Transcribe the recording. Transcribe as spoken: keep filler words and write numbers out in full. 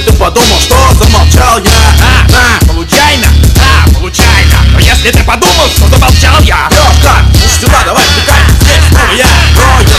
ты подумал, что замолчал я. А, а, получайно, а, получайно. Но если ты подумал, что замолчал я. Лёшка, уж сюда давай втыкай, здесь снова я. Но